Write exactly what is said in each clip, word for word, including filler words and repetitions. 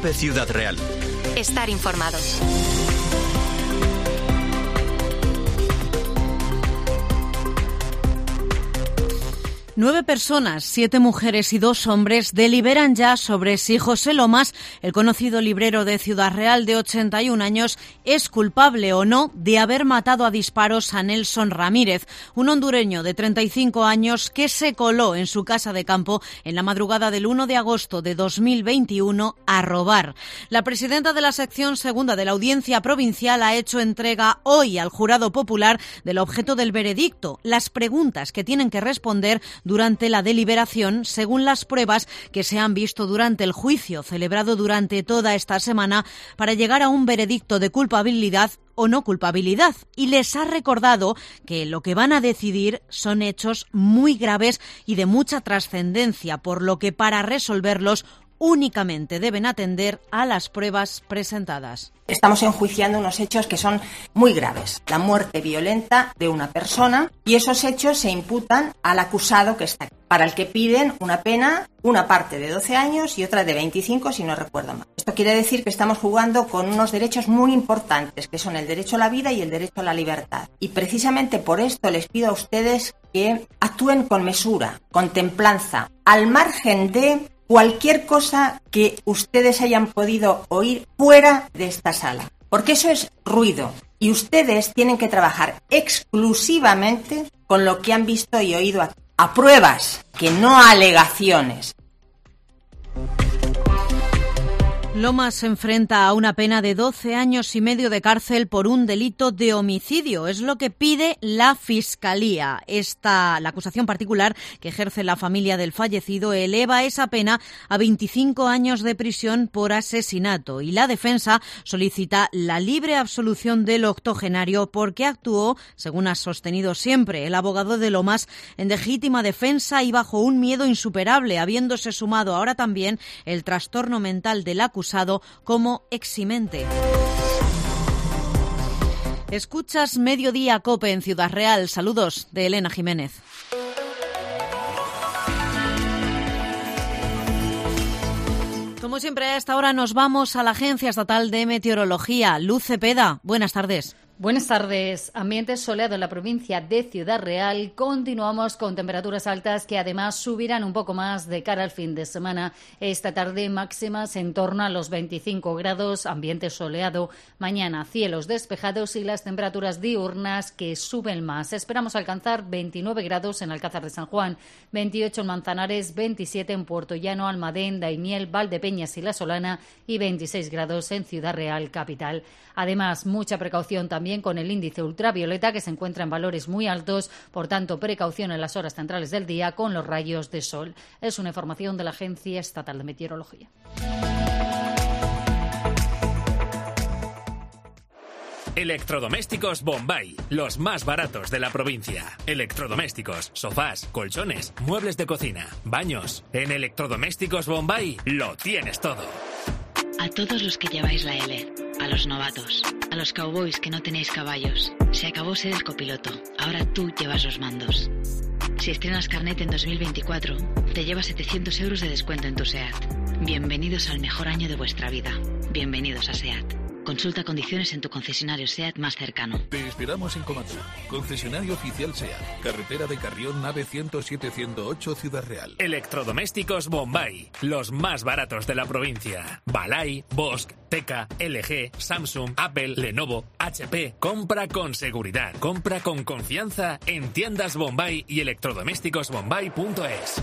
COPE Ciudad Real. Estar informado. Nueve personas, siete mujeres y dos hombres, deliberan ya sobre si José Lomas, el conocido librero de Ciudad Real de ochenta y un años, es culpable o no de haber matado a disparos a Nelson Ramírez, un hondureño de treinta y cinco años que se coló en su casa de campo en la madrugada del uno de agosto de dos mil veintiuno a robar. La presidenta de la sección segunda de la Audiencia Provincial ha hecho entrega hoy al jurado popular del objeto del veredicto, las preguntas que tienen que responder durante la deliberación, según las pruebas que se han visto durante el juicio celebrado durante toda esta semana para llegar a un veredicto de culpabilidad o no culpabilidad, y les ha recordado que lo que van a decidir son hechos muy graves y de mucha trascendencia, por lo que para resolverlos únicamente deben atender a las pruebas presentadas. Estamos enjuiciando unos hechos que son muy graves, la muerte violenta de una persona, y esos hechos se imputan al acusado que está aquí, para el que piden una pena, una parte de doce años y otra de veinticinco, si no recuerdo mal. Esto quiere decir que estamos jugando con unos derechos muy importantes, que son el derecho a la vida y el derecho a la libertad. Y precisamente por esto les pido a ustedes que actúen con mesura, con templanza, al margen de cualquier cosa que ustedes hayan podido oír fuera de esta sala, porque eso es ruido y ustedes tienen que trabajar exclusivamente con lo que han visto y oído aquí, a pruebas, que no a alegaciones. Lomas se enfrenta a una pena de doce años y medio de cárcel por un delito de homicidio. Es lo que pide la Fiscalía. Esta, la acusación particular que ejerce la familia del fallecido eleva esa pena a veinticinco años de prisión por asesinato. Y la defensa solicita la libre absolución del octogenario porque actuó, según ha sostenido siempre el abogado de Lomas, en legítima defensa y bajo un miedo insuperable, habiéndose sumado ahora también el trastorno mental del acusado como eximente. Escuchas Mediodía COPE en Ciudad Real. Saludos de Elena Jiménez. Como siempre, a esta hora nos vamos a la Agencia Estatal de Meteorología. Luz Cepeda, buenas tardes. Buenas tardes. Ambiente soleado en la provincia de Ciudad Real. Continuamos con temperaturas altas que además subirán un poco más de cara al fin de semana. Esta tarde máximas en torno a los veinticinco grados, ambiente soleado. Mañana cielos despejados y las temperaturas diurnas que suben más. Esperamos alcanzar veintinueve grados en Alcázar de San Juan, veintiocho en Manzanares, veintisiete en Puerto Llano, Almadén, Daimiel, Valdepeñas y La Solana y veintiséis grados en Ciudad Real capital. Además, mucha precaución también con el índice ultravioleta que se encuentra en valores muy altos, por tanto, precaución en las horas centrales del día con los rayos de sol. Es una información de la Agencia Estatal de Meteorología. Electrodomésticos Bombay, los más baratos de la provincia. Electrodomésticos, sofás, colchones, muebles de cocina, baños. En Electrodomésticos Bombay lo tienes todo. A todos los que lleváis la L, a los novatos, a los cowboys que no tenéis caballos, se acabó ser el copiloto, ahora tú llevas los mandos. Si estrenas carnet en dos mil veinticuatro, te llevas setecientos euros de descuento en tu SEAT. Bienvenidos al mejor año de vuestra vida. Bienvenidos a SEAT. Consulta condiciones en tu concesionario SEAT más cercano. Te esperamos en Comatur, concesionario oficial SEAT, carretera de Carrión, nave ciento siete ciento ocho, Ciudad Real. Electrodomésticos Bombay, los más baratos de la provincia. Balay, Bosch, Teka, L G, Samsung, Apple, Lenovo, H P. Compra con seguridad, compra con confianza en tiendas Bombay y electrodomésticos bombay punto es.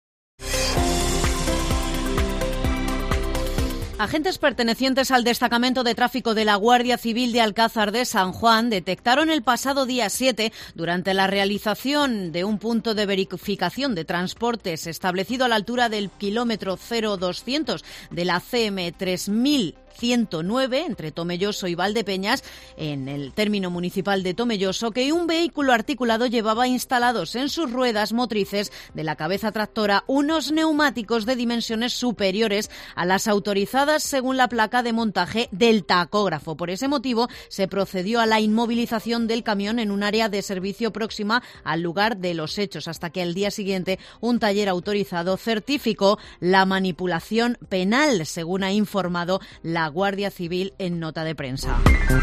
Agentes pertenecientes al destacamento de tráfico de la Guardia Civil de Alcázar de San Juan detectaron el pasado día siete, durante la realización de un punto de verificación de transportes establecido a la altura del kilómetro cero doscientos de la C M tres mil ciento nueve entre Tomelloso y Valdepeñas, en el término municipal de Tomelloso, que un vehículo articulado llevaba instalados en sus ruedas motrices de la cabeza tractora unos neumáticos de dimensiones superiores a las autorizadas según la placa de montaje del tacógrafo. Por ese motivo, se procedió a la inmovilización del camión en un área de servicio próxima al lugar de los hechos, hasta que al día siguiente un taller autorizado certificó la manipulación penal, según ha informado la Guardia Civil en nota de prensa.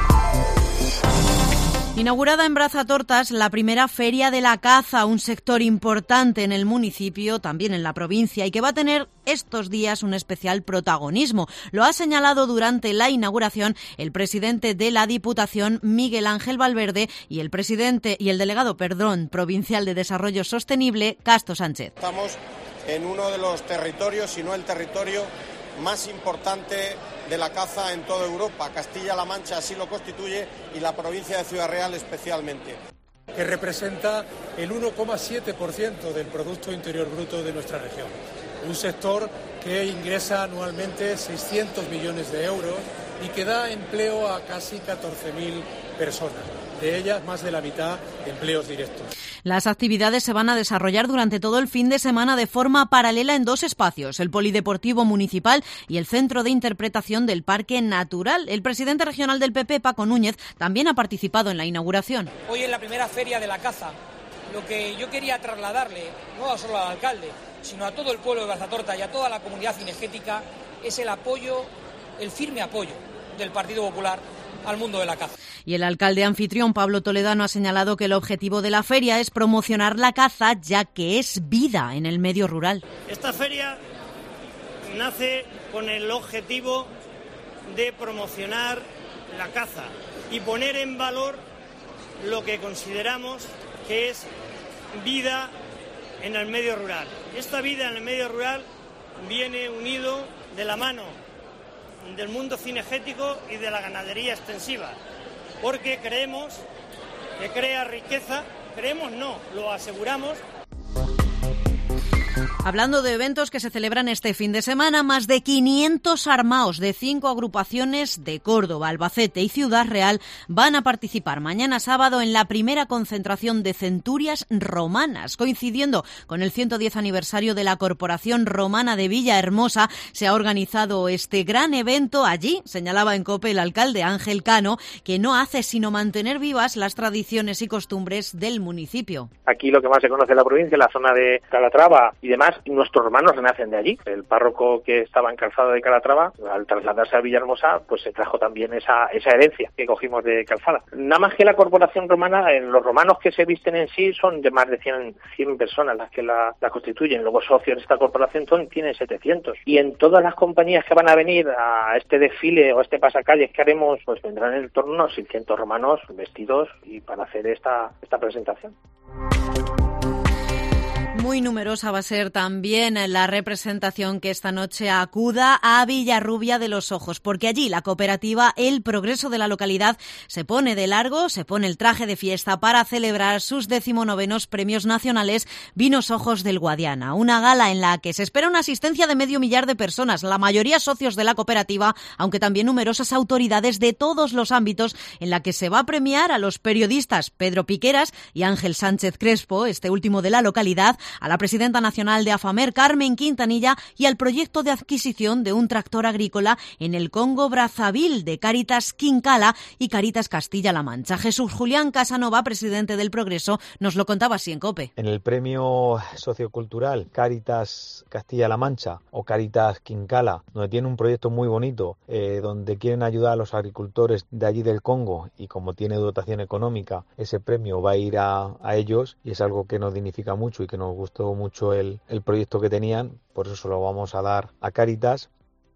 Inaugurada en Brazatortas la primera Feria de la Caza, un sector importante en el municipio, también en la provincia, y que va a tener estos días un especial protagonismo. Lo ha señalado durante la inauguración el presidente de la Diputación, Miguel Ángel Valverde, y el presidente y el delegado, perdón, provincial de Desarrollo Sostenible, Casto Sánchez. Estamos en uno de los territorios, si no el territorio más importante de la caza en toda Europa. Castilla-La Mancha así lo constituye y la provincia de Ciudad Real especialmente. Que representa el uno coma siete por ciento del Producto Interior Bruto de nuestra región. Un sector que ingresa anualmente seiscientos millones de euros y que da empleo a casi catorce mil personas. De ellas, más de la mitad, empleos directos. Las actividades se van a desarrollar durante todo el fin de semana de forma paralela en dos espacios, el Polideportivo Municipal y el Centro de Interpretación del Parque Natural. El presidente regional del P P, Paco Núñez, también ha participado en la inauguración. Hoy es la primera feria de la caza. Lo que yo quería trasladarle, no solo al alcalde, sino a todo el pueblo de Brazatorta y a toda la comunidad cinegética, es el apoyo, el firme apoyo del Partido Popular al mundo de la caza. Y el alcalde anfitrión, Pablo Toledano, ha señalado que el objetivo de la feria es promocionar la caza, ya que es vida en el medio rural. Esta feria nace con el objetivo de promocionar la caza y poner en valor lo que consideramos que es vida en el medio rural. Esta vida en el medio rural viene unido de la mano del mundo cinegético y de la ganadería extensiva, porque creemos que crea riqueza, creemos no, lo aseguramos. Hablando de eventos que se celebran este fin de semana, más de quinientos armaos de cinco agrupaciones de Córdoba, Albacete y Ciudad Real van a participar mañana sábado en la primera concentración de centurias romanas. Coincidiendo con el ciento diez aniversario de la Corporación Romana de Villahermosa, se ha organizado este gran evento allí, señalaba en COPE el alcalde Ángel Cano, que no hace sino mantener vivas las tradiciones y costumbres del municipio. Aquí lo que más se conoce en la provincia, la zona de Calatrava y demás, nuestros hermanos renacen de allí. El párroco que estaba en Calzada de Calatrava, al trasladarse a Villahermosa, pues se trajo también esa esa herencia que cogimos de Calzada. Nada más que la corporación romana, en los romanos que se visten en sí son de más de cien, cien personas las que la, la constituyen. Luego socios de esta corporación son, tienen setecientos. Y en todas las compañías que van a venir a este desfile o este pasacalles que haremos, pues vendrán en torno a unos seiscientos romanos vestidos y para hacer esta, esta presentación. Muy numerosa va a ser también la representación que esta noche acuda a Villarrubia de los Ojos, porque allí la cooperativa El Progreso de la localidad se pone de largo, se pone el traje de fiesta para celebrar sus decimonovenos premios nacionales Vinos Ojos del Guadiana, una gala en la que se espera una asistencia de medio millar de personas, la mayoría socios de la cooperativa, aunque también numerosas autoridades de todos los ámbitos, en la que se va a premiar a los periodistas Pedro Piqueras y Ángel Sánchez Crespo, este último de la localidad, a la presidenta nacional de AFAMER, Carmen Quintanilla, y al proyecto de adquisición de un tractor agrícola en el Congo Brazzaville de Cáritas Quincala y Cáritas Castilla-La Mancha. Jesús Julián Casanova, presidente del Progreso, nos lo contaba así en COPE. En el premio sociocultural Cáritas Castilla-La Mancha o Cáritas Quincala, donde tiene un proyecto muy bonito, eh, donde quieren ayudar a los agricultores de allí del Congo, y como tiene dotación económica, ese premio va a ir a, a ellos, y es algo que nos dignifica mucho y que nos gustó mucho el, el proyecto que tenían, por eso se lo vamos a dar a Cáritas.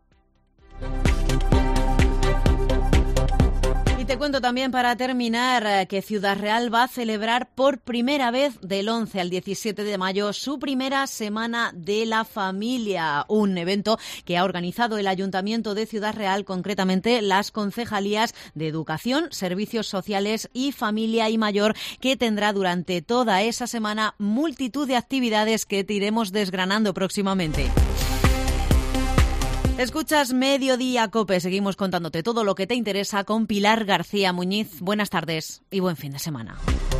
Y te cuento también, para terminar, que Ciudad Real va a celebrar por primera vez del once al diecisiete de mayo su primera Semana de la Familia, un evento que ha organizado el Ayuntamiento de Ciudad Real, concretamente las concejalías de Educación, Servicios Sociales y Familia y Mayor, que tendrá durante toda esa semana multitud de actividades que te iremos desgranando próximamente. Escuchas Mediodía COPE. Seguimos contándote todo lo que te interesa con Pilar García Muñiz. Buenas tardes y buen fin de semana.